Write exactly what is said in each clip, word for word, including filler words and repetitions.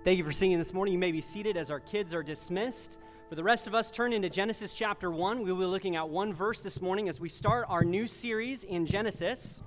Thank you for singing this morning. You may be seated as our kids are dismissed. For the rest of us, turn into Genesis chapter one. We will be looking at one verse this morning as we start our new series in Genesis.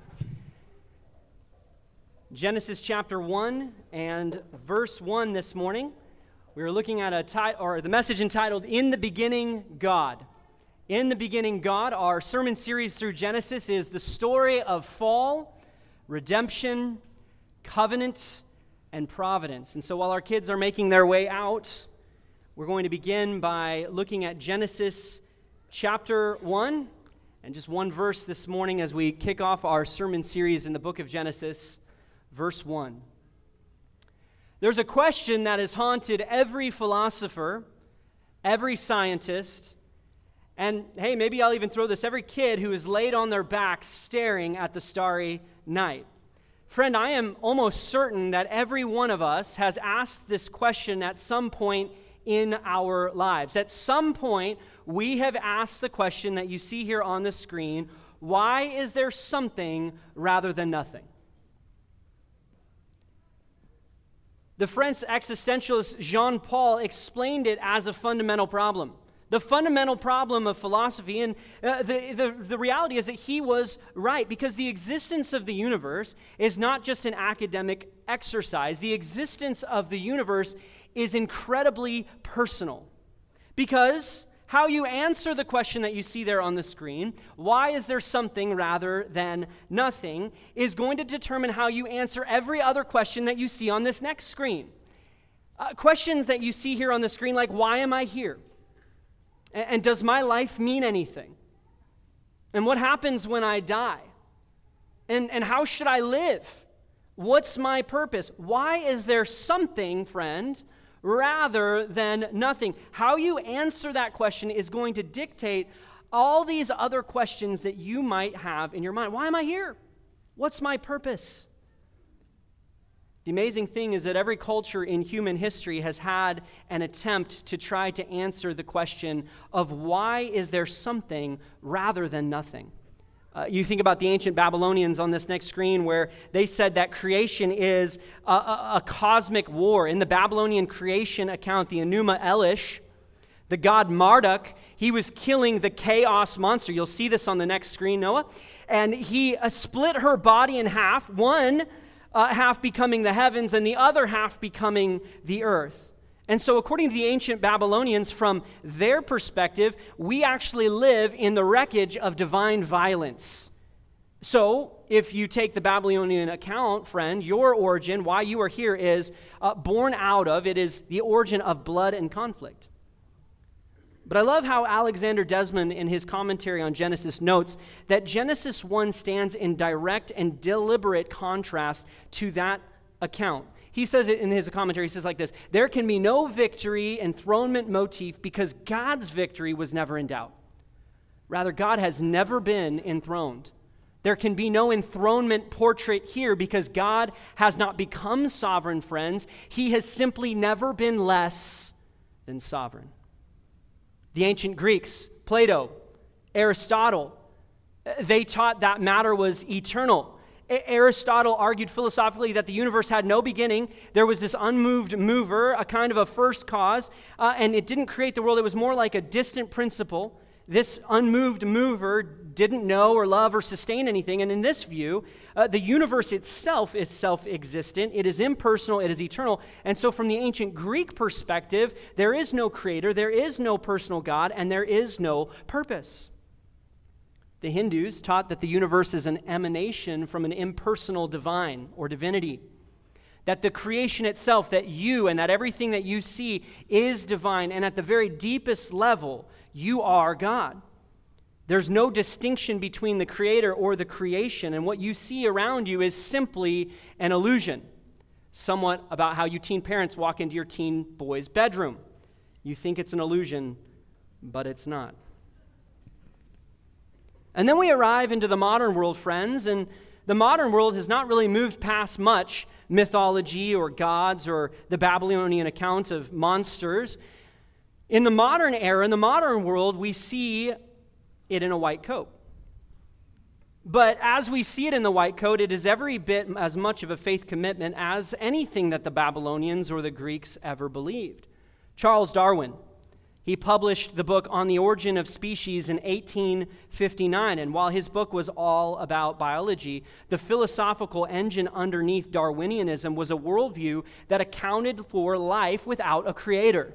Genesis chapter one and verse one this morning. We are looking at a title, or the message entitled, In the Beginning, God. In the Beginning, God. Our sermon series through Genesis is the story of fall, redemption, covenant, and providence. And so while our kids are making their way out, we're going to begin by looking at Genesis chapter one, and just one verse this morning as we kick off our sermon series in the book of Genesis, verse one. There's a question that has haunted every philosopher, every scientist, and hey, maybe I'll even throw this, every kid who is laid on their backs staring at the starry night. Friend, I am almost certain that every one of us has asked this question at some point in our lives. At some point, we have asked the question that you see here on the screen, why is there something rather than nothing? The French existentialist Jean-Paul explained it as a fundamental problem. The fundamental problem of philosophy, and uh, the, the, the reality is that he was right, because the existence of the universe is not just an academic exercise. The existence of the universe is incredibly personal, because how you answer the question that you see there on the screen, why is there something rather than nothing, is going to determine how you answer every other question that you see on this next screen. Uh, questions that you see here on the screen like, why am I here? And does my life mean anything? And what happens when I die? And, and how should I live? What's my purpose? Why is there something, friend, rather than nothing? How you answer that question is going to dictate all these other questions that you might have in your mind. Why am I here? What's my purpose? The amazing thing is that every culture in human history has had an attempt to try to answer the question of why is there something rather than nothing. Uh, you think about the ancient Babylonians on this next screen, where they said that creation is a, a, a cosmic war. In the Babylonian creation account, the Enuma Elish, the god Marduk, he was killing the chaos monster. You'll see this on the next screen, Noah. And he uh, split her body in half, one Uh, half becoming the heavens and the other half becoming the earth. And so according to the ancient Babylonians, from their perspective, we actually live in the wreckage of divine violence. So if you take the Babylonian account, friend, your origin, why you are here, is uh, born out of, it is the origin of blood and conflict. But I love how Alexander Desmond, in his commentary on Genesis, notes that Genesis one stands in direct and deliberate contrast to that account. He says it in his commentary, he says like this: there can be no victory enthronement motif because God's victory was never in doubt. Rather, God has never been enthroned. There can be no enthronement portrait here because God has not become sovereign, friends. He has simply never been less than sovereign. The ancient Greeks, Plato, Aristotle, they taught that matter was eternal. A- Aristotle argued philosophically that the universe had no beginning. There was this unmoved mover, a kind of a first cause, uh, and it didn't create the world. It was more like a distant principle. This unmoved mover didn't know or love or sustain anything. And in this view, uh, the universe itself is self-existent. It is impersonal. It is eternal. And so from the ancient Greek perspective, there is no creator, there is no personal God, and there is no purpose. The Hindus taught that the universe is an emanation from an impersonal divine or divinity. That the creation itself, that you and that everything that you see is divine. And at the very deepest level, you are God. There's no distinction between the creator or the creation, and what you see around you is simply an illusion. Somewhat about how you teen parents walk into your teen boy's bedroom. You think it's an illusion, but it's not. And then we arrive into the modern world, friends, and the modern world has not really moved past much mythology or gods or the Babylonian account of monsters. In the modern era, in the modern world, we see it in a white coat. But as we see it in the white coat, it is every bit as much of a faith commitment as anything that the Babylonians or the Greeks ever believed. Charles Darwin, he published the book On the Origin of Species in eighteen fifty-nine, and while his book was all about biology, the philosophical engine underneath Darwinianism was a worldview that accounted for life without a creator.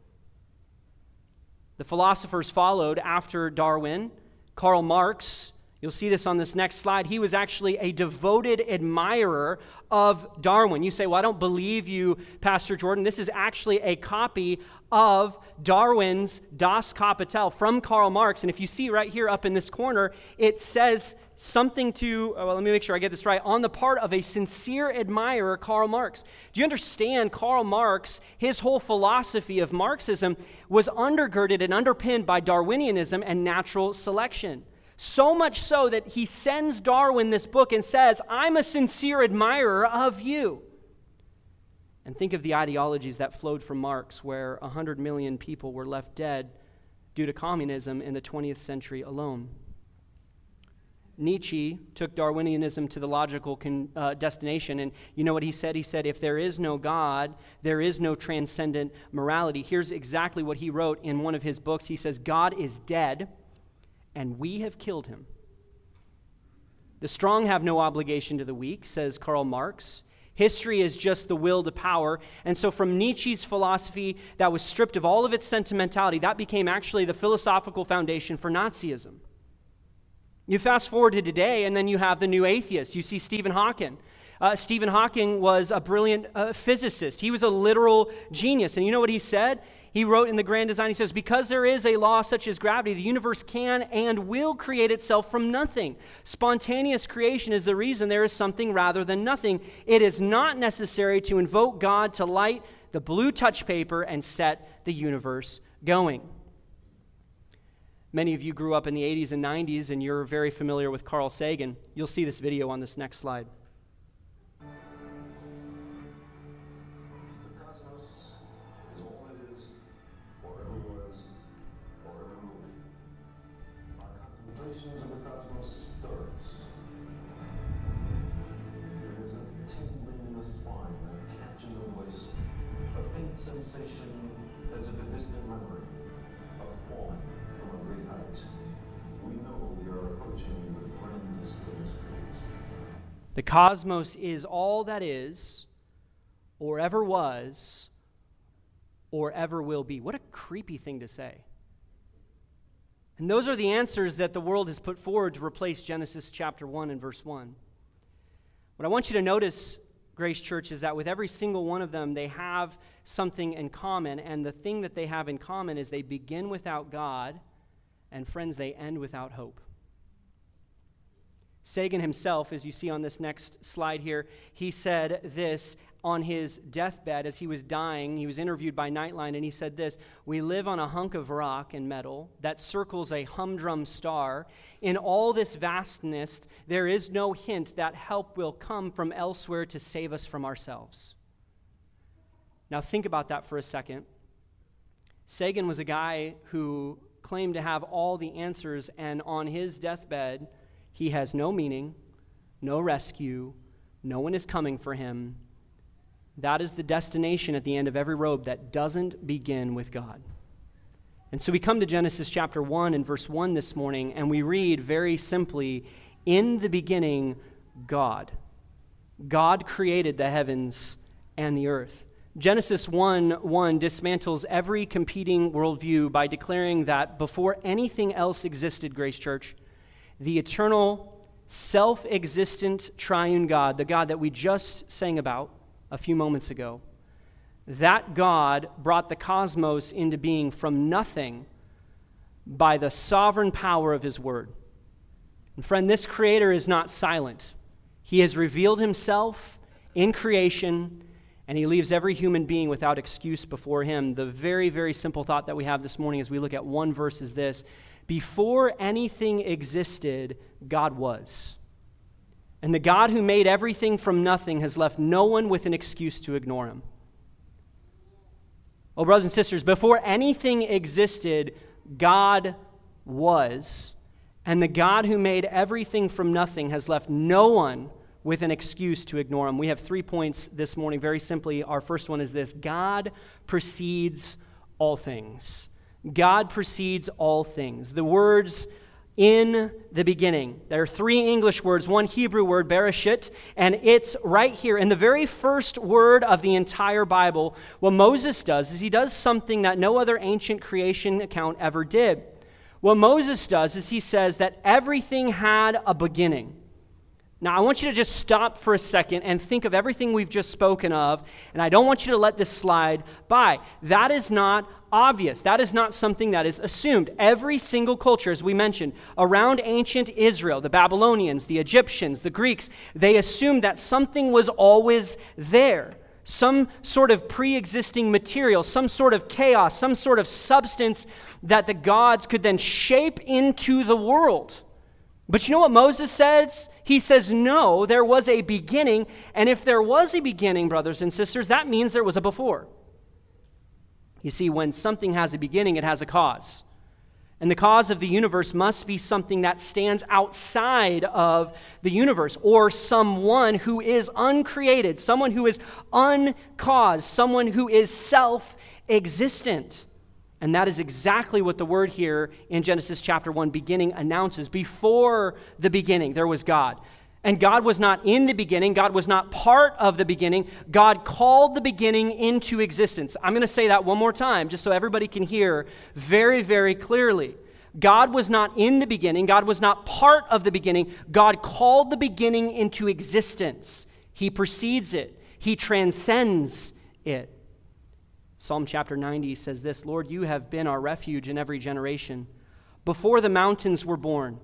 The philosophers followed after Darwin. Karl Marx, you'll see this on this next slide, he was actually a devoted admirer of Darwin. You say, well, I don't believe you, Pastor Jordan. This is actually a copy of Darwin's Das Kapital from Karl Marx. And if you see right here up in this corner, it says something to, well, let me make sure I get this right, on the part of a sincere admirer, Karl Marx. Do you understand Karl Marx, his whole philosophy of Marxism was undergirded and underpinned by Darwinianism and natural selection? So much so that he sends Darwin this book and says, I'm a sincere admirer of you. And think of the ideologies that flowed from Marx, where one hundred million people were left dead due to communism in the twentieth century alone. Nietzsche took Darwinianism to the logical con, uh, destination, and you know what he said? He said, if there is no God, there is no transcendent morality. Here's exactly what he wrote in one of his books. He says, God is dead, and we have killed him. The strong have no obligation to the weak, says Karl Marx. History is just the will to power. And so from Nietzsche's philosophy that was stripped of all of its sentimentality, that became actually the philosophical foundation for Nazism. You fast forward to today, and then you have the new atheists. You see Stephen Hawking. Uh, Stephen Hawking was a brilliant uh, physicist. He was a literal genius. And you know what he said? He wrote in The Grand Design, he says, because there is a law such as gravity, the universe can and will create itself from nothing. Spontaneous creation is the reason there is something rather than nothing. It is not necessary to invoke God to light the blue touch paper and set the universe going. Many of you grew up in the eighties and nineties, and you're very familiar with Carl Sagan. You'll see this video on this next slide. Of the cosmos stirrers. There is a tingling in the spine, a catch in the voice, a faint sensation as if a distant memory of falling from a great height. We know we are approaching the grandest of mysteries. The cosmos is all that is, or ever was, or ever will be. What a creepy thing to say. And those are the answers that the world has put forward to replace Genesis chapter one and verse one. What I want you to notice, Grace Church, is that with every single one of them, they have something in common. And the thing that they have in common is they begin without God, and friends, they end without hope. Sagan himself, as you see on this next slide here, he said this on his deathbed as he was dying. He was interviewed by Nightline, and he said this: we live on a hunk of rock and metal that circles a humdrum star. In all this vastness, there is no hint that help will come from elsewhere to save us from ourselves. Now think about that for a second. Sagan was a guy who claimed to have all the answers, and on his deathbed, he has no meaning, no rescue, no one is coming for him. That is the destination at the end of every road that doesn't begin with God. And so we come to Genesis chapter one and verse one this morning, and we read very simply, in the beginning, God. God created the heavens and the earth. Genesis one one dismantles every competing worldview by declaring that before anything else existed, Grace Church, the eternal, self-existent triune God, the God that we just sang about a few moments ago, that God brought the cosmos into being from nothing by the sovereign power of his word. And friend, this creator is not silent. He has revealed himself in creation, and he leaves every human being without excuse before him. The very, very simple thought that we have this morning as we look at one verse is this: before anything existed, God was. And the God who made everything from nothing has left no one with an excuse to ignore him. Oh, brothers and sisters, before anything existed, God was. And the God who made everything from nothing has left no one with an excuse to ignore him. We have three points this morning. Very simply, our first one is this: God precedes all things. God precedes all things. The words "in the beginning," there are three English words, one Hebrew word, bereshit, and it's right here in the very first word of the entire Bible. What Moses does is he does something that no other ancient creation account ever did. What Moses does is he says that everything had a beginning. Now, I want you to just stop for a second and think of everything we've just spoken of, and I don't want you to let this slide by. That is not obvious. That is not something that is assumed. Every single culture, as we mentioned, around ancient Israel, the Babylonians, the Egyptians, the Greeks, they assumed that something was always there. Some sort of pre-existing material, some sort of chaos, some sort of substance that the gods could then shape into the world. But you know what Moses says? He says, no, there was a beginning, and if there was a beginning, brothers and sisters, that means there was a before. You see, when something has a beginning, it has a cause. And the cause of the universe must be something that stands outside of the universe, or someone who is uncreated, someone who is uncaused, someone who is self-existent. And that is exactly what the word here in Genesis chapter one, beginning, announces. Before the beginning, there was God. And God was not in the beginning. God was not part of the beginning. God called the beginning into existence. I'm going to say that one more time, just so everybody can hear very, very clearly. God was not in the beginning. God was not part of the beginning. God called the beginning into existence. He precedes it. He transcends it. Psalm chapter ninety says this: Lord, you have been our refuge in every generation. Before the mountains were born,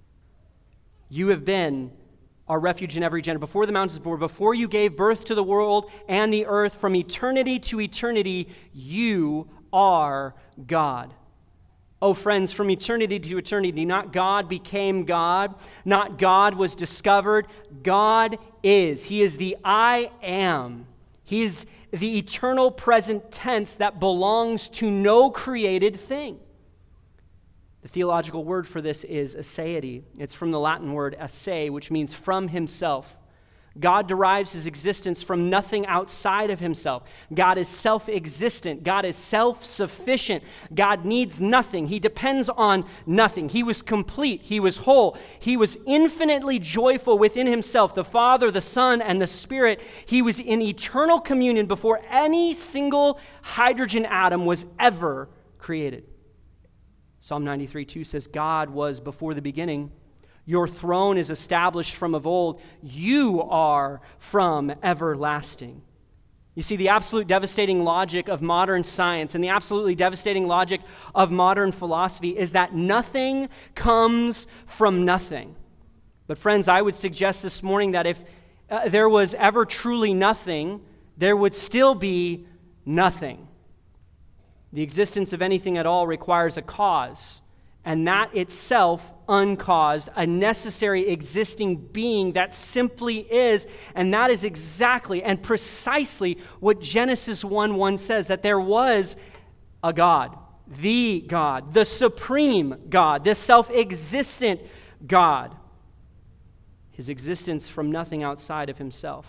you have been our refuge in every generation. Before the mountains were born, before you gave birth to the world and the earth, from eternity to eternity, you are God. Oh, friends, from eternity to eternity, not God became God, not God was discovered. God is. He is the I am. He is the eternal present tense that belongs to no created thing. The theological word for this is aseity. It's from the Latin word esse, which means from himself. God derives his existence from nothing outside of himself. God is self-existent. God is self-sufficient. God needs nothing. He depends on nothing. He was complete. He was whole. He was infinitely joyful within himself, the Father, the Son, and the Spirit. He was in eternal communion before any single hydrogen atom was ever created. Psalm ninety-three two says, God was before the beginning. Your throne is established from of old. You are from everlasting. You see, the absolute devastating logic of modern science and the absolutely devastating logic of modern philosophy is that nothing comes from nothing. But friends, I would suggest this morning that if uh, there was ever truly nothing, there would still be nothing. The existence of anything at all requires a cause, and that itself uncaused, a necessary existing being that simply is, and that is exactly and precisely what Genesis one one says, that there was a God, the God, the supreme God, the self-existent God, his existence from nothing outside of himself.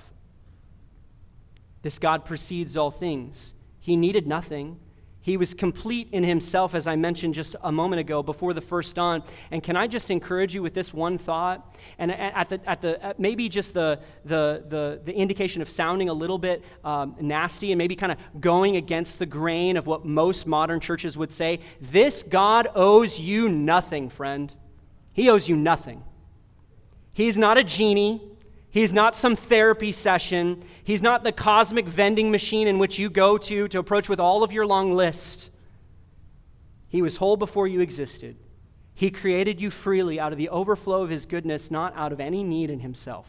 This God precedes all things. He needed nothing. He was complete in himself, as I mentioned just a moment ago, before the first dawn. And can I just encourage you with this one thought? And at the at the at maybe just the the the the indication of sounding a little bit um, nasty and maybe kind of going against the grain of what most modern churches would say. This God owes you nothing, friend. He owes you nothing. He's not a genie. He's not some therapy session. He's not the cosmic vending machine in which you go to to approach with all of your long list. He was whole before you existed. He created you freely out of the overflow of his goodness, not out of any need in himself.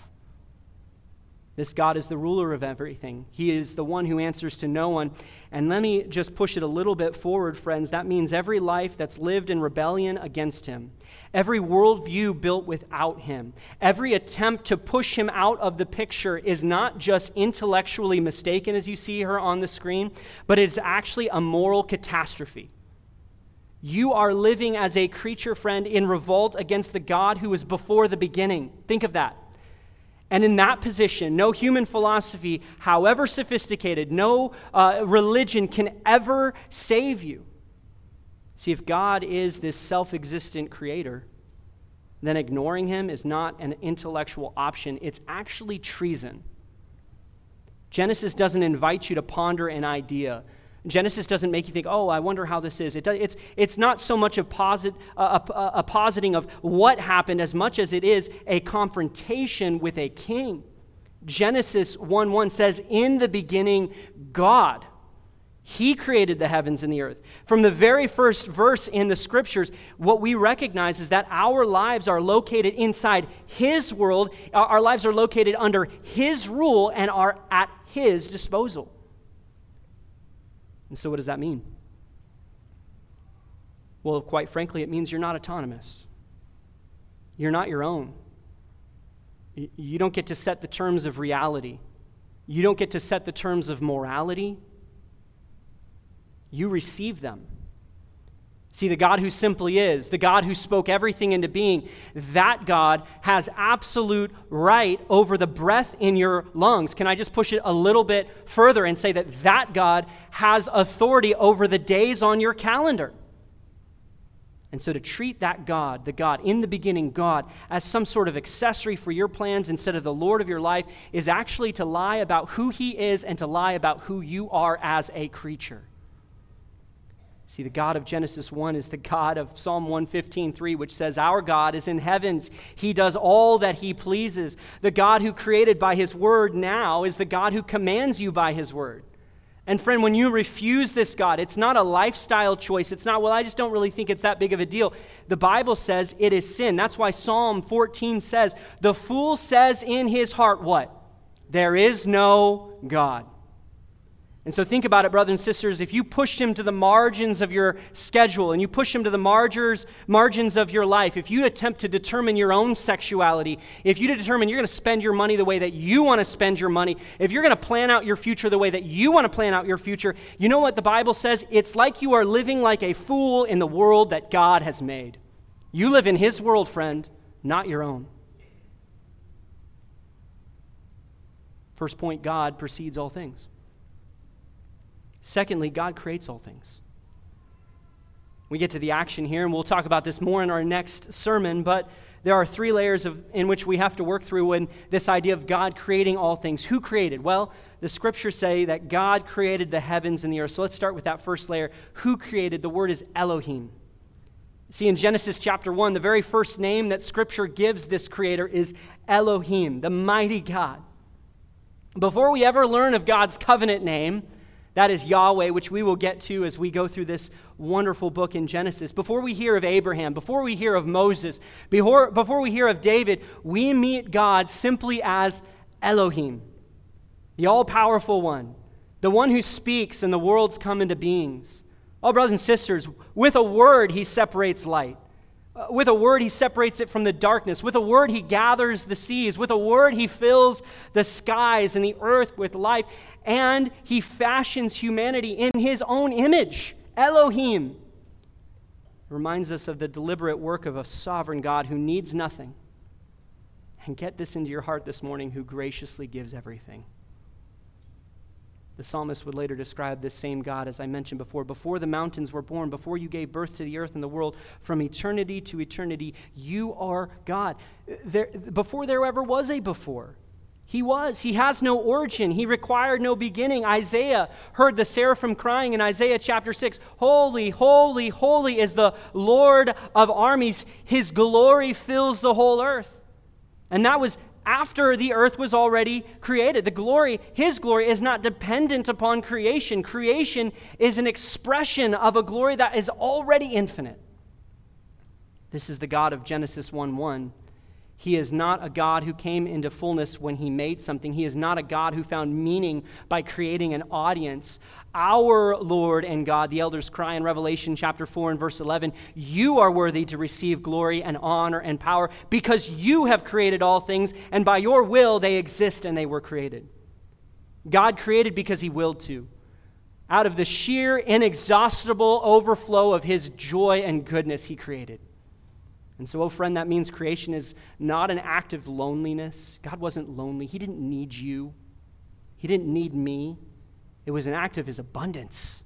This God is the ruler of everything. He is the one who answers to no one. And let me just push it a little bit forward, friends. That means every life that's lived in rebellion against him, every worldview built without him, every attempt to push him out of the picture is not just intellectually mistaken, as you see her on the screen, but it's actually a moral catastrophe. You are living as a creature, friend, in revolt against the God who was before the beginning. Think of that. And in that position, no human philosophy, however sophisticated, no uh, religion can ever save you. See, if God is this self-existent creator, then ignoring him is not an intellectual option. It's actually treason. Genesis doesn't invite you to ponder an idea. Genesis doesn't make you think, oh, I wonder how this is. It does, it's, it's not so much a, posit, a, a, a positing of what happened as much as it is a confrontation with a king. Genesis one one says, in the beginning, God. He created the heavens and the earth. From the very first verse in the scriptures, what we recognize is that our lives are located inside his world. Our lives are located under his rule and are at his disposal. And so what does that mean? Well, quite frankly, it means you're not autonomous. You're not your own. You don't get to set the terms of reality. You don't get to set the terms of morality. You receive them. See, the God who simply is, the God who spoke everything into being, that God has absolute right over the breath in your lungs. Can I just push it a little bit further and say that that God has authority over the days on your calendar? And so to treat that God, the God, in the beginning God, as some sort of accessory for your plans instead of the Lord of your life is actually to lie about who he is and to lie about who you are as a creature. See, the God of Genesis one is the God of Psalm one fifteen three, which says, our God is in heavens. He does all that he pleases. The God who created by his word now is the God who commands you by his word. And friend, when you refuse this God, it's not a lifestyle choice. It's not, well, I just don't really think it's that big of a deal. The Bible says it is sin. That's why Psalm fourteen says, the fool says in his heart, what? There is no God. And so think about it, brothers and sisters. If you push him to the margins of your schedule and you push him to the margins, margins of your life, if you attempt to determine your own sexuality, if you determine you're going to spend your money the way that you want to spend your money, if you're going to plan out your future the way that you want to plan out your future, you know what the Bible says? It's like you are living like a fool in the world that God has made. You live in his world, friend, not your own. First point, God precedes all things. Secondly, God creates all things. We get to the action here, and we'll talk about this more in our next sermon, but there are three layers of, in which we have to work through when this idea of God creating all things. Who created? Well, the scriptures say that God created the heavens and the earth. So let's start with that first layer. Who created? The word is Elohim. See, in Genesis chapter one, the very first name that scripture gives this creator is Elohim, the mighty God. Before we ever learn of God's covenant name, that is Yahweh, which we will get to as we go through this wonderful book in Genesis. Before we hear of Abraham, before we hear of Moses, before, before we hear of David, we meet God simply as Elohim, the all-powerful one, the one who speaks and the worlds come into beings. Oh, brothers and sisters, with a word he separates light. Uh, with a word, he separates it from the darkness. With a word, he gathers the seas. With a word, he fills the skies and the earth with life. And he fashions humanity in his own image. Elohim. It reminds us of the deliberate work of a sovereign God who needs nothing. And get this into your heart this morning, who graciously gives everything. The psalmist would later describe this same God, as I mentioned before. Before the mountains were born, before you gave birth to the earth and the world, from eternity to eternity, you are God. There, before there ever was a before, he was. He has no origin. He required no beginning. Isaiah heard the seraphim crying in Isaiah chapter six, holy, holy, holy is the Lord of armies. His glory fills the whole earth. And that was after the earth was already created. The glory, his glory, is not dependent upon creation. Creation is an expression of a glory that is already infinite. This is the God of Genesis one one. He is not a God who came into fullness when he made something. He is not a God who found meaning by creating an audience. Our Lord and God, the elders cry in Revelation chapter four and verse eleven, you are worthy to receive glory and honor and power because you have created all things, and by your will they exist and they were created. God created because he willed to. Out of the sheer, inexhaustible overflow of his joy and goodness, he created. And so, oh friend, that means creation is not an act of loneliness. God wasn't lonely. He didn't need you. He didn't need me. It was an act of his abundance.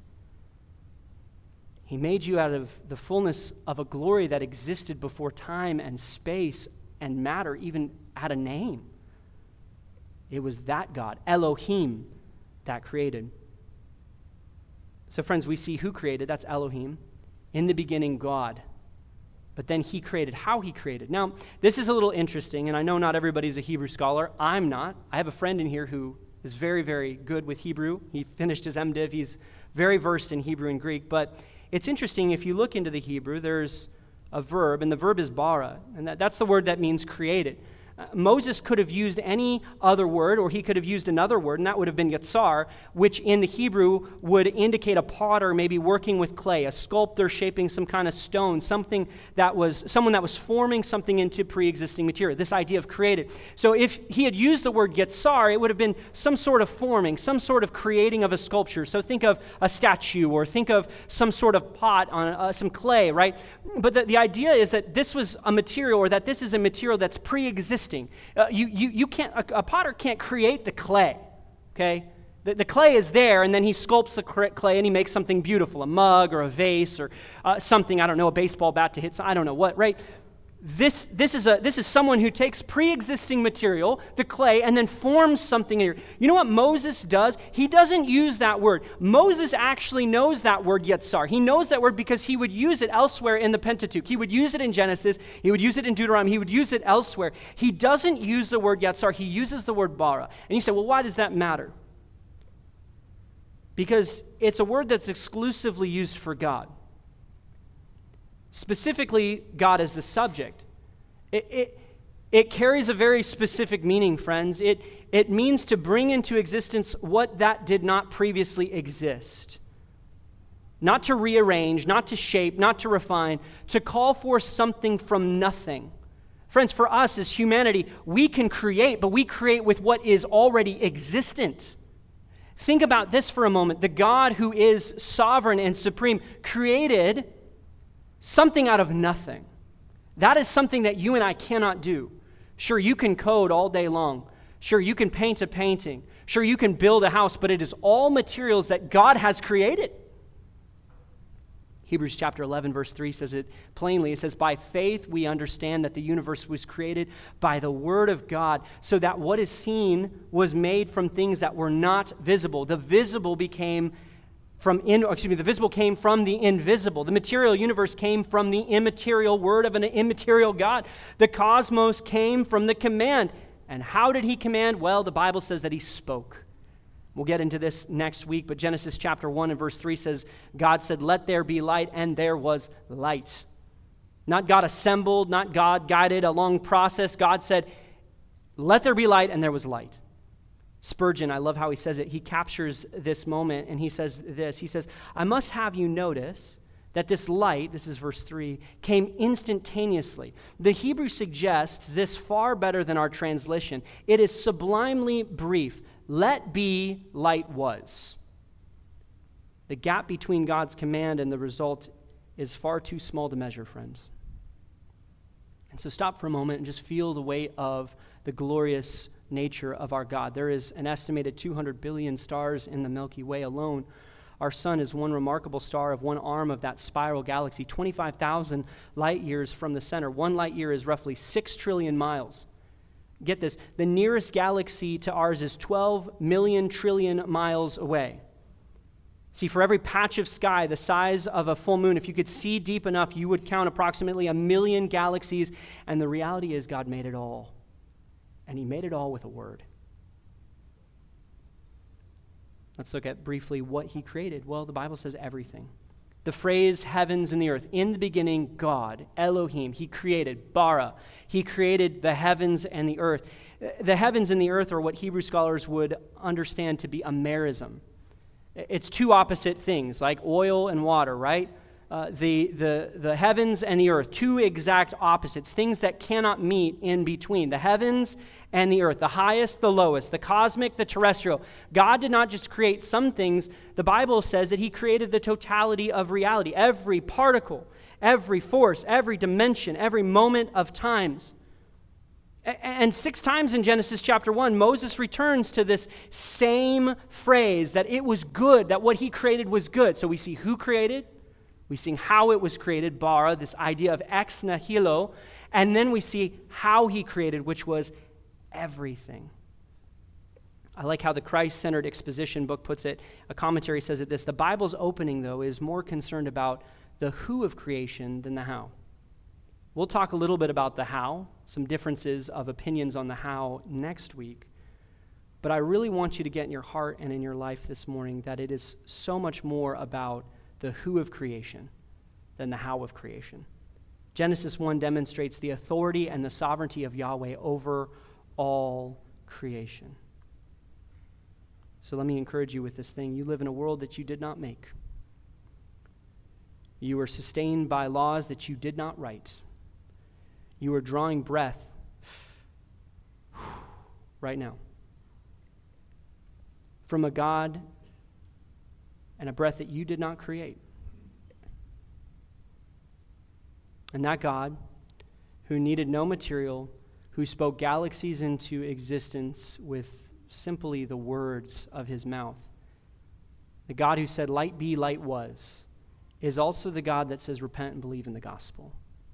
He made you out of the fullness of a glory that existed before time and space and matter even had a name. It was that God, Elohim, that created. So friends, we see who created. That's Elohim. In the beginning, God. But then he created how he created. Now, this is a little interesting, and I know not everybody's a Hebrew scholar. I'm not. I have a friend in here who is very, very good with Hebrew. He finished his MDiv. He's very versed in Hebrew and Greek. But it's interesting, if you look into the Hebrew, there's a verb, and the verb is bara. And that, that's the word that means created. Uh, Moses could have used any other word, or he could have used another word, and that would have been yatsar, which in the Hebrew would indicate a potter maybe working with clay, a sculptor shaping some kind of stone, something that was, someone that was forming something into pre-existing material, this idea of created. So if he had used the word yatsar, it would have been some sort of forming, some sort of creating of a sculpture. So think of a statue, or think of some sort of pot on uh, some clay, right? But the, the idea is that this was a material, or that this is a material that's pre-existing. Uh, you, you, you can't, a, a potter can't create the clay, okay? The, the clay is there, and then he sculpts the clay, and he makes something beautiful, a mug or a vase or uh, something, I don't know, a baseball bat to hit, I don't know what, right? This, this, is a, this is someone who takes pre-existing material, the clay, and then forms something here. You know what Moses does? He doesn't use that word. Moses actually knows that word, yatsar. He knows that word because he would use it elsewhere in the Pentateuch. He would use it in Genesis. He would use it in Deuteronomy. He would use it elsewhere. He doesn't use the word yatsar. He uses the word bara. And you say, well, why does that matter? Because it's a word that's exclusively used for God. Specifically, God as the subject. It, it, it carries a very specific meaning, friends. It, it means to bring into existence what that did not previously exist. Not to rearrange, not to shape, not to refine, to call for something from nothing. Friends, for us as humanity, we can create, but we create with what is already existent. Think about this for a moment. The God who is sovereign and supreme created something out of nothing. That is something that you and I cannot do. Sure, you can code all day long. Sure, you can paint a painting. Sure, you can build a house, but it is all materials that God has created. Hebrews chapter eleven, verse three says it plainly. It says, by faith we understand that the universe was created by the word of God, so that what is seen was made from things that were not visible. The visible became From in, excuse me, the visible came from the invisible. The material universe came from the immaterial word of an immaterial God. The cosmos came from the command. And how did he command? Well, the Bible says that he spoke. We'll get into this next week, but Genesis chapter one and verse three says, God said, let there be light, and there was light. Not God assembled, not God guided a long process. God said, let there be light, and there was light. Spurgeon, I love how he says it. He captures this moment and he says this. He says, I must have you notice that this light, this is verse three, came instantaneously. The Hebrew suggests this far better than our translation. It is sublimely brief. Let be, light was. The gap between God's command and the result is far too small to measure, friends. And so stop for a moment and just feel the weight of the glorious nature of our God. There is an estimated two hundred billion stars in the Milky Way alone. Our sun is one remarkable star of one arm of that spiral galaxy, twenty-five thousand light years from the center. One light year is roughly six trillion miles. Get this, the nearest galaxy to ours is twelve million trillion miles away. See, for every patch of sky the size of a full moon, if you could see deep enough, you would count approximately a million galaxies, and the reality is God made it all. And he made it all with a word. Let's look at briefly what he created. Well, the Bible says everything. The phrase heavens and the earth. In the beginning, God, Elohim, he created, bara. He created the heavens and the earth. The heavens and the earth are what Hebrew scholars would understand to be a merism. It's two opposite things, like oil and water, right? uh, the, the, the heavens and the earth, two exact opposites, things that cannot meet in between. The heavens and the earth, the highest, the lowest, the cosmic, the terrestrial. God did not just create some things. The Bible says that he created the totality of reality, every particle, every force, every dimension, every moment of times. And six times in Genesis chapter one, Moses returns to this same phrase that it was good, that what he created was good. So we see who created, we see how it was created, bara, this idea of ex nihilo, and then we see how he created, which was everything. I like how the Christ-centered exposition book puts it. A commentary says it this: the Bible's opening, though, is more concerned about the who of creation than the how. We'll talk a little bit about the how, some differences of opinions on the how next week. But I really want you to get in your heart and in your life this morning that it is so much more about the who of creation than the how of creation. Genesis one demonstrates the authority and the sovereignty of Yahweh over all creation. So let me encourage you with this thing. You live in a world that you did not make. You are sustained by laws that you did not write. You are drawing breath right now from a God and a breath that you did not create. And that God, who needed no material, who spoke galaxies into existence with simply the words of his mouth, the God who said, "Light be, light was," is also the God that says, "Repent and believe in the gospel."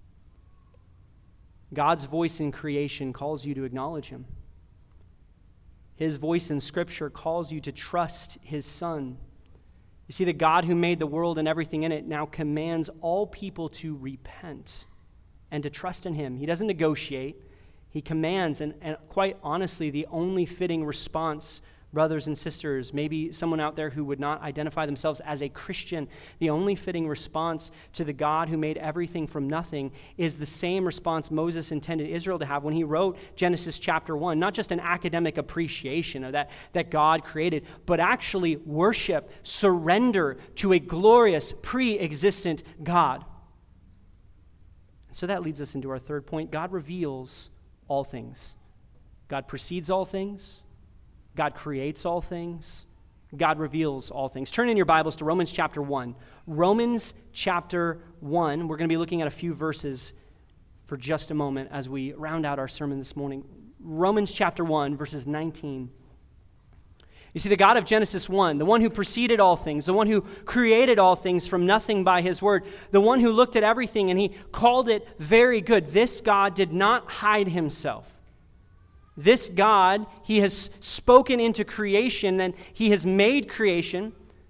God's voice in creation calls you to acknowledge him. His voice in Scripture calls you to trust his Son. You see, the God who made the world and everything in it now commands all people to repent and to trust in him. He doesn't negotiate. He commands, and, and quite honestly, the only fitting response, brothers and sisters, maybe someone out there who would not identify themselves as a Christian, the only fitting response to the God who made everything from nothing is the same response Moses intended Israel to have when he wrote Genesis chapter one. Not just an academic appreciation of that, that God created, but actually worship, surrender to a glorious, pre-existent God. So that leads us into our third point. God reveals all things. God precedes all things. God creates all things. God reveals all things. Turn in your Bibles to Romans chapter one. Romans chapter one. We're going to be looking at a few verses for just a moment as we round out our sermon this morning. Romans chapter one, verses nineteen. You see, the God of Genesis one, the one who preceded all things, the one who created all things from nothing by his word, the one who looked at everything and he called it very good. This God did not hide himself. This God, he has spoken into creation and he has made creation.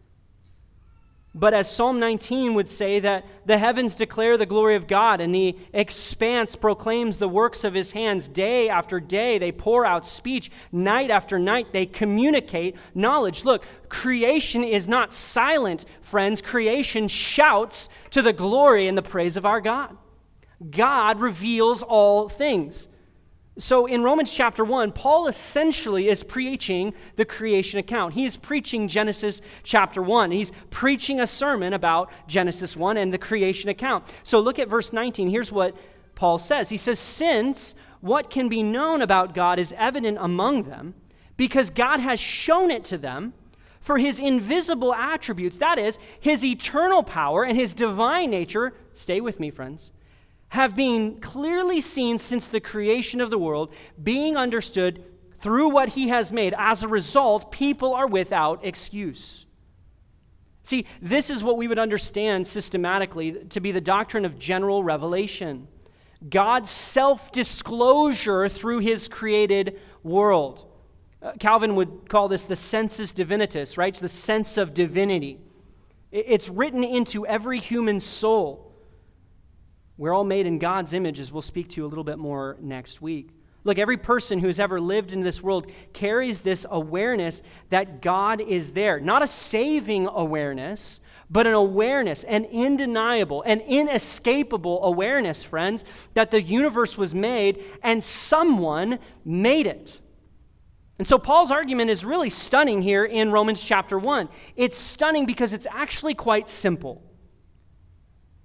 But as Psalm nineteen would say, that the heavens declare the glory of God and the expanse proclaims the works of his hands. Day after day, they pour out speech. Night after night, they communicate knowledge. Look, creation is not silent, friends. Creation shouts to the glory and the praise of our God. God reveals all things. So in Romans chapter one, Paul essentially is preaching the creation account. He is preaching Genesis chapter one. He's preaching a sermon about Genesis one and the creation account. So look at verse nineteen. Here's what Paul says. He says, "Since what can be known about God is evident among them, because God has shown it to them, for his invisible attributes, that is, his eternal power and his divine nature," stay with me, friends, "have been clearly seen since the creation of the world, being understood through what he has made. As a result, people are without excuse." See, this is what we would understand systematically to be the doctrine of general revelation. God's self-disclosure through his created world. Uh, Calvin would call this the sensus divinitas, right? It's the sense of divinity. It's written into every human soul. We're all made in God's image, as we'll speak to a little bit more next week. Look, every person who has ever lived in this world carries this awareness that God is there. Not a saving awareness, but an awareness, an undeniable, an inescapable awareness, friends, that the universe was made and someone made it. And so Paul's argument is really stunning here in Romans chapter one. It's stunning because it's actually quite simple.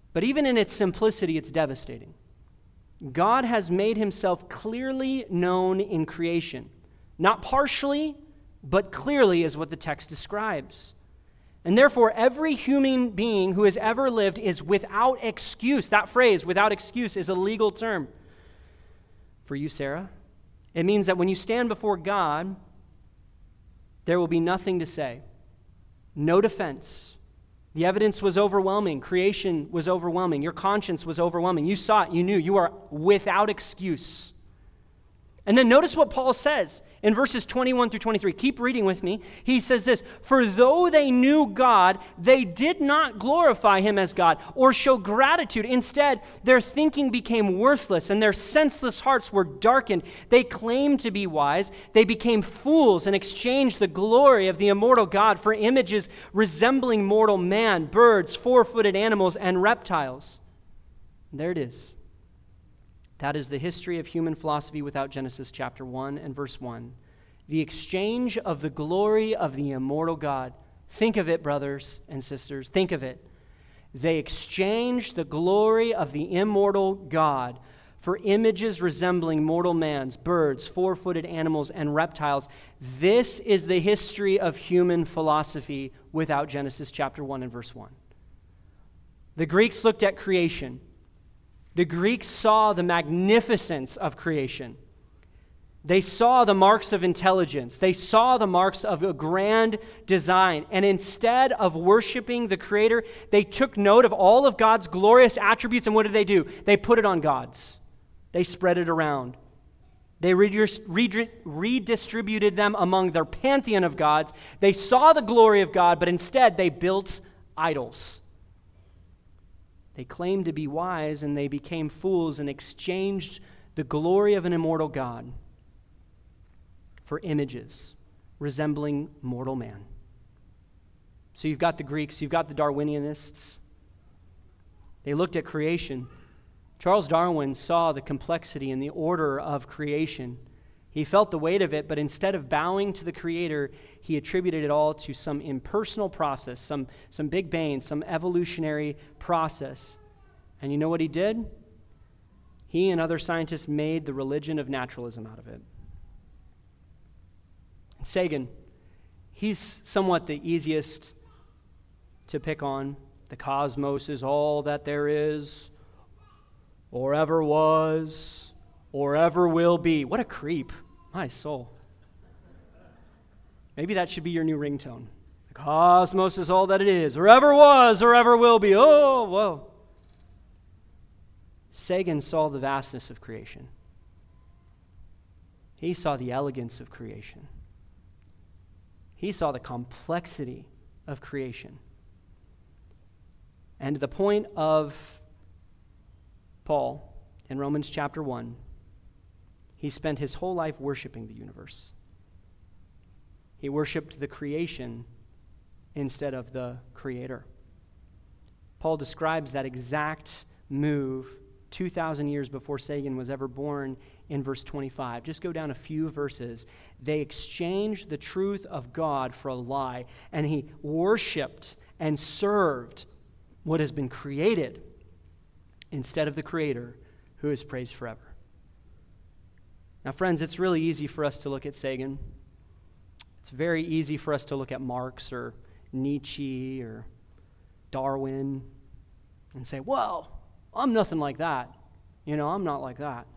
But even in its simplicity, it's devastating. God has made himself clearly known in creation. Not partially, but clearly is what the text describes. And therefore, every human being who has ever lived is without excuse. That phrase, without excuse, is a legal term. For you, Sarah, it means that when you stand before God, there will be nothing to say. No defense. The evidence was overwhelming. Creation was overwhelming. Your conscience was overwhelming. You saw it. You knew. You are without excuse. And then notice what Paul says in verses twenty-one through twenty-three. Keep reading with me. He says this, "For though they knew God, they did not glorify him as God or show gratitude. Instead, their thinking became worthless and their senseless hearts were darkened. They claimed to be wise. They became fools and exchanged the glory of the immortal God for images resembling mortal man, birds, four-footed animals, and reptiles." And there it is. That is the history of human philosophy without Genesis chapter one and verse one. The exchange of the glory of the immortal God. Think of it, brothers and sisters. Think of it. They exchanged the glory of the immortal God for images resembling mortal man's, birds, four-footed animals, and reptiles. This is the history of human philosophy without Genesis chapter one and verse one. The Greeks looked at creation. The Greeks saw the magnificence of creation. They saw the marks of intelligence. They saw the marks of a grand design. And instead of worshiping the Creator, they took note of all of God's glorious attributes. And what did they do? They put it on God's. They spread it around. They redistributed them among their pantheon of gods. They saw the glory of God, but instead they built idols. They claimed to be wise, and they became fools and exchanged the glory of an immortal God for images resembling mortal man. So you've got the Greeks, you've got the Darwinianists. They looked at creation. Charles Darwin saw the complexity and the order of creation. He felt the weight of it, but instead of bowing to the Creator, he attributed it all to some impersonal process, some, some Big Bang, some evolutionary process. And you know what he did? He and other scientists made the religion of naturalism out of it. Sagan, he's somewhat the easiest to pick on. The cosmos is all that there is, or ever was, or ever will be. What a creep. My soul. Maybe that should be your new ringtone. The cosmos is all that it is, or ever was, or ever will be. Oh, whoa. Sagan saw the vastness of creation. He saw the elegance of creation. He saw the complexity of creation. And to the point of Paul in Romans chapter one, he spent his whole life worshiping the universe. He worshiped the creation instead of the Creator. Paul describes that exact move two thousand years before Sagan was ever born in verse twenty-five. Just go down a few verses. They exchanged the truth of God for a lie, and he worshiped and served what has been created instead of the Creator, who is praised forever. Now, friends, it's really easy for us to look at Sagan. It's very easy for us to look at Marx or Nietzsche or Darwin and say, well, I'm nothing like that. You know, I'm not like that.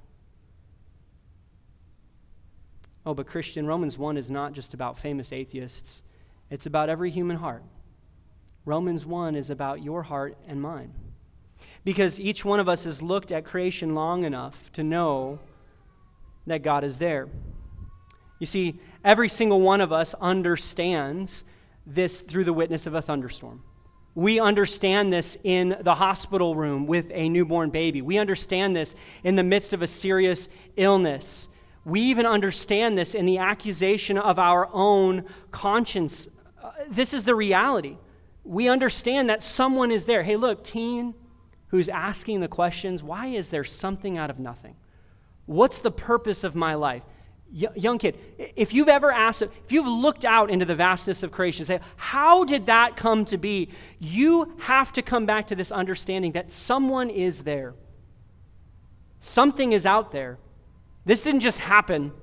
Oh, but Christian, Romans one is not just about famous atheists. It's about every human heart. Romans one is about your heart and mine. Because each one of us has looked at creation long enough to know that God is there. You see, every single one of us understands this through the witness of a thunderstorm. We understand this in the hospital room with a newborn baby. We understand this in the midst of a serious illness. We even understand this in the accusation of our own conscience. Uh, this is the reality. We understand that someone is there. Hey, look, teen who's asking the questions, why is there something out of nothing? What's the purpose of my life? Young kid, if you've ever asked, if you've looked out into the vastness of creation, say, how did that come to be? You have to come back to this understanding that someone is there. Something is out there. This didn't just happen.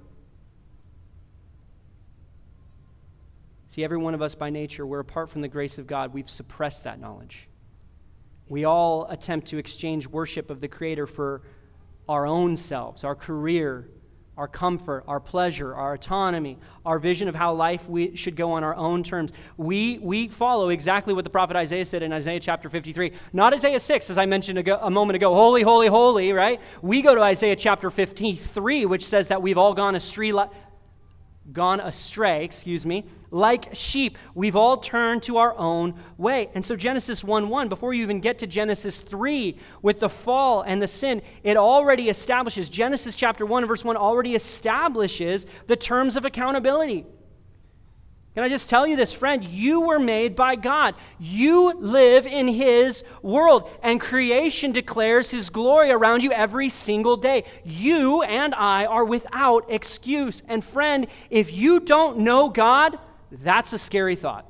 See, every one of us by nature, we're apart from the grace of God. We've suppressed that knowledge. We all attempt to exchange worship of the Creator for our own selves, our career, our comfort, our pleasure, our autonomy, our vision of how life we should go on our own terms. We we follow exactly what the prophet Isaiah said in Isaiah chapter fifty-three. Not Isaiah six, as I mentioned ago, a moment ago, holy, holy, holy, right? We go to Isaiah chapter fifty-three, which says that we've all gone astray, gone astray, excuse me, like sheep. We've all turned to our own way. And so Genesis one one, before you even get to Genesis three, with the fall and the sin, it already establishes, Genesis chapter one, verse one already establishes the terms of accountability. Can I just tell you this, friend? You were made by God. You live in His world, and creation declares His glory around you every single day. You and I are without excuse. And friend, if you don't know God, that's a scary thought.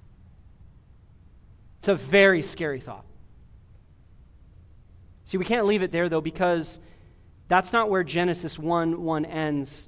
It's a very scary thought. See, we can't leave it there, though, because that's not where Genesis one one ends.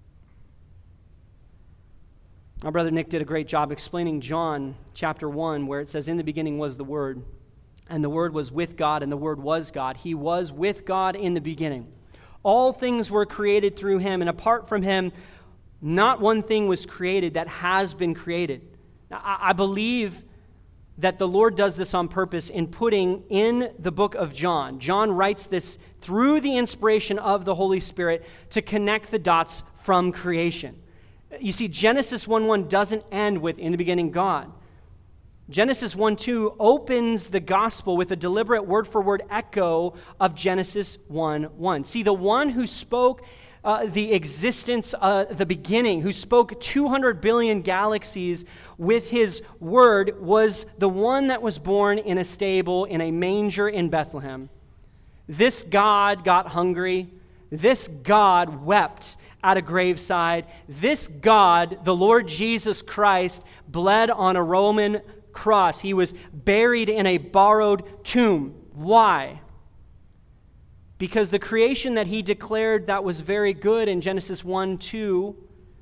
Our brother Nick did a great job explaining John chapter one, where it says, in the beginning was the Word, and the Word was with God, and the Word was God. He was with God in the beginning. All things were created through Him, and apart from Him, not one thing was created that has been created. Now, I believe that the Lord does this on purpose in putting in the book of John. John writes this through the inspiration of the Holy Spirit to connect the dots from creation. You see, Genesis one one doesn't end with, in the beginning, God. Genesis one two opens the gospel with a deliberate word-for-word echo of Genesis one one. See, the one who spoke uh, the existence, uh, the beginning, who spoke two hundred billion galaxies with His word, was the one that was born in a stable in a manger in Bethlehem. This God got hungry. This God wept at a graveside. This God, the Lord Jesus Christ, bled on a Roman cross. He was buried in a borrowed tomb. Why? Because the creation that He declared that was very good in Genesis one two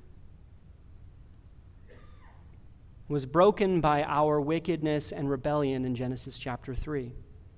was broken by our wickedness and rebellion in Genesis chapter three.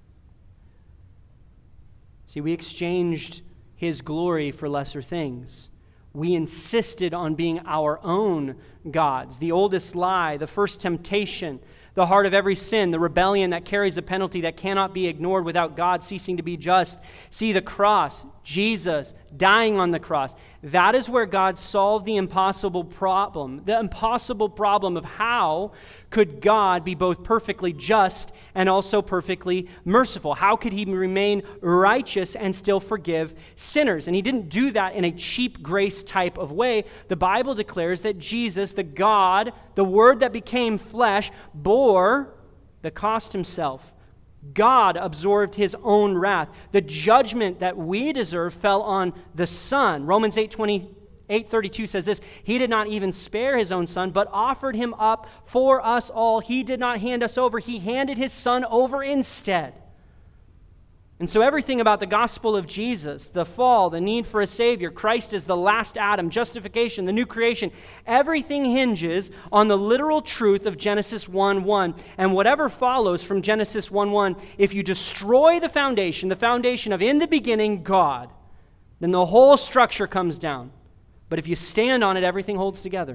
See, we exchanged His glory for lesser things. We insisted on being our own gods. The oldest lie, the first temptation, the heart of every sin, the rebellion that carries a penalty that cannot be ignored without God ceasing to be just. See, the cross, Jesus dying on the cross. That is where God solved the impossible problem. The impossible problem of how could God be both perfectly just and also perfectly merciful? How could He remain righteous and still forgive sinners? And He didn't do that in a cheap grace type of way. The Bible declares that Jesus, the God, the Word that became flesh, bore the cost Himself. God absorbed His own wrath. The judgment that we deserve fell on the Son. Romans eight thirty-two says this, He did not even spare His own Son, but offered Him up for us all. He did not hand us over. He handed His Son over instead. And so everything about the gospel of Jesus, the fall, the need for a Savior, Christ is the last Adam, justification, the new creation, everything hinges on the literal truth of Genesis one one. And whatever follows from Genesis one one, if you destroy the foundation, the foundation of in the beginning God, then the whole structure comes down. But if you stand on it, everything holds together.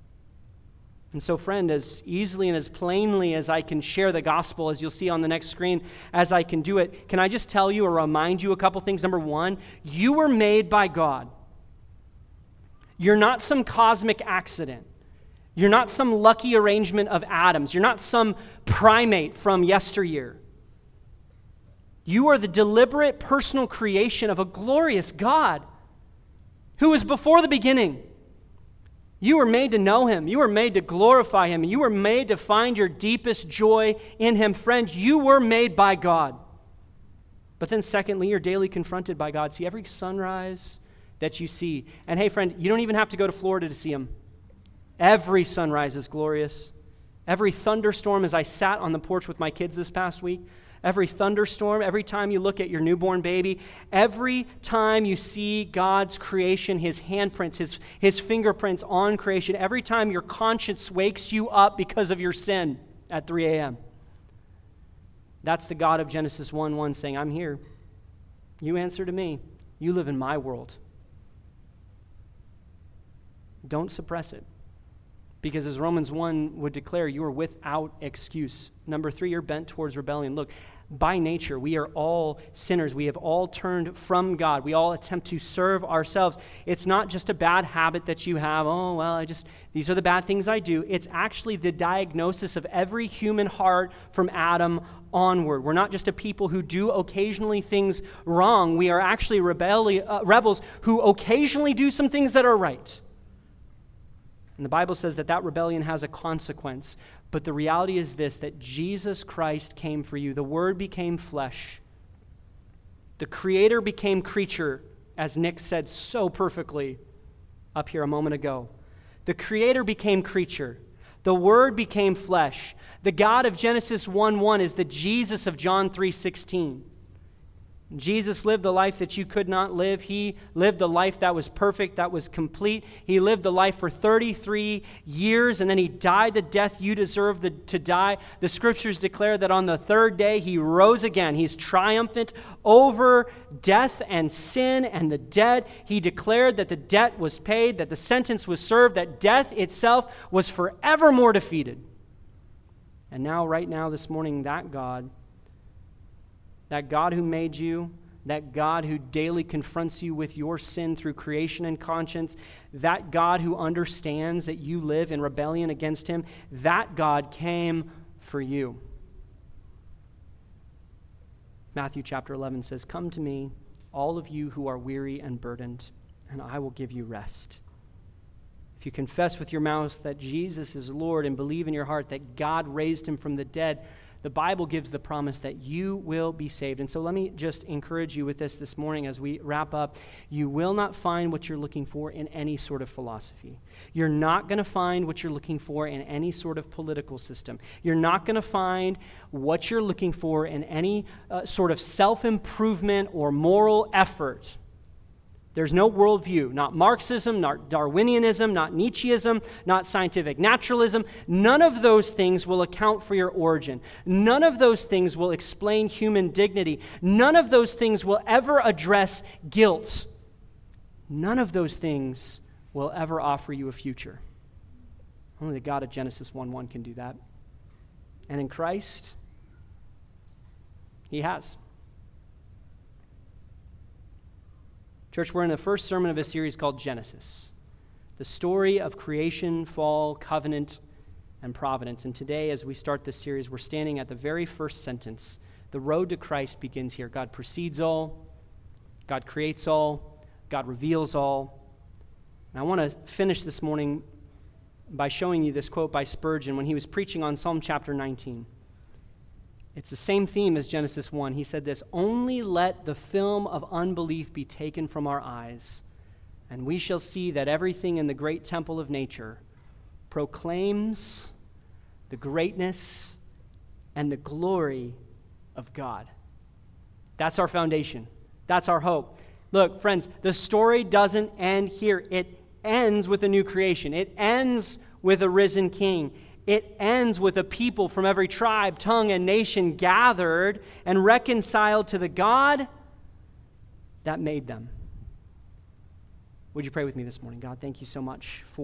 And so, friend, as easily and as plainly as I can share the gospel, as you'll see on the next screen, as I can do it, can I just tell you or remind you a couple things? Number one, you were made by God. You're not some cosmic accident. You're not some lucky arrangement of atoms. You're not some primate from yesteryear. You are the deliberate personal creation of a glorious God who was before the beginning. You were made to know Him. You were made to glorify Him. You were made to find your deepest joy in Him. Friend, you were made by God. But then secondly, you're daily confronted by God. See, every sunrise, that you see. And hey, friend, you don't even have to go to Florida to see them. Every sunrise is glorious. Every thunderstorm, as I sat on the porch with my kids this past week, every thunderstorm, every time you look at your newborn baby, every time you see God's creation, his handprints, his, his fingerprints on creation, every time your conscience wakes you up because of your sin at three a.m., that's the God of Genesis one one saying, I'm here. You answer to me. You live in my world. Don't suppress it. Because as Romans one would declare, you are without excuse. Number three, you're bent towards rebellion. Look, by nature, we are all sinners. We have all turned from God. We all attempt to serve ourselves. It's not just a bad habit that you have. Oh, well, I just, these are the bad things I do. It's actually the diagnosis of every human heart from Adam onward. We're not just a people who do occasionally things wrong. We are actually rebelli- uh, rebels who occasionally do some things that are right. And the Bible says that that rebellion has a consequence. But the reality is this, that Jesus Christ came for you. The Word became flesh. The Creator became creature, as Nick said so perfectly up here a moment ago. The Creator became creature. The Word became flesh. The God of Genesis one one is the Jesus of John three sixteen. Jesus lived the life that you could not live. He lived the life that was perfect, that was complete. He lived the life for thirty-three years, and then he died the death you deserve the, to die. The scriptures declare that on the third day he rose again. He's triumphant over death and sin and the dead. He declared that the debt was paid, that the sentence was served, that death itself was forevermore defeated. And now, right now, this morning, that God, that God who made you, that God who daily confronts you with your sin through creation and conscience, that God who understands that you live in rebellion against him, that God came for you. Matthew chapter eleven says, "Come to me, all of you who are weary and burdened, and I will give you rest." If you confess with your mouth that Jesus is Lord and believe in your heart that God raised him from the dead, the Bible gives the promise that you will be saved. And so let me just encourage you with this this morning as we wrap up. You will not find what you're looking for in any sort of philosophy. You're not going to find what you're looking for in any sort of political system. You're not going to find what you're looking for in any uh, sort of self-improvement or moral effort. There's no worldview, not Marxism, not Darwinianism, not Nietzscheism, not scientific naturalism. None of those things will account for your origin. None of those things will explain human dignity. None of those things will ever address guilt. None of those things will ever offer you a future. Only the God of Genesis one one can do that. And in Christ, he has. Church, we're in the first sermon of a series called Genesis, the story of creation, fall, covenant, and providence. And today, as we start this series, we're standing at the very first sentence. The road to Christ begins here. God precedes all, God creates all, God reveals all. And I want to finish this morning by showing you this quote by Spurgeon when he was preaching on Psalm chapter nineteen. It's the same theme as Genesis one. He said this, "Only let the film of unbelief be taken from our eyes, and we shall see that everything in the great temple of nature proclaims the greatness and the glory of God." That's our foundation. That's our hope. Look, friends, the story doesn't end here. It ends with a new creation. It ends with a risen king. It ends with a people from every tribe, tongue, and nation gathered and reconciled to the God that made them. Would you pray with me this morning? God, thank you so much for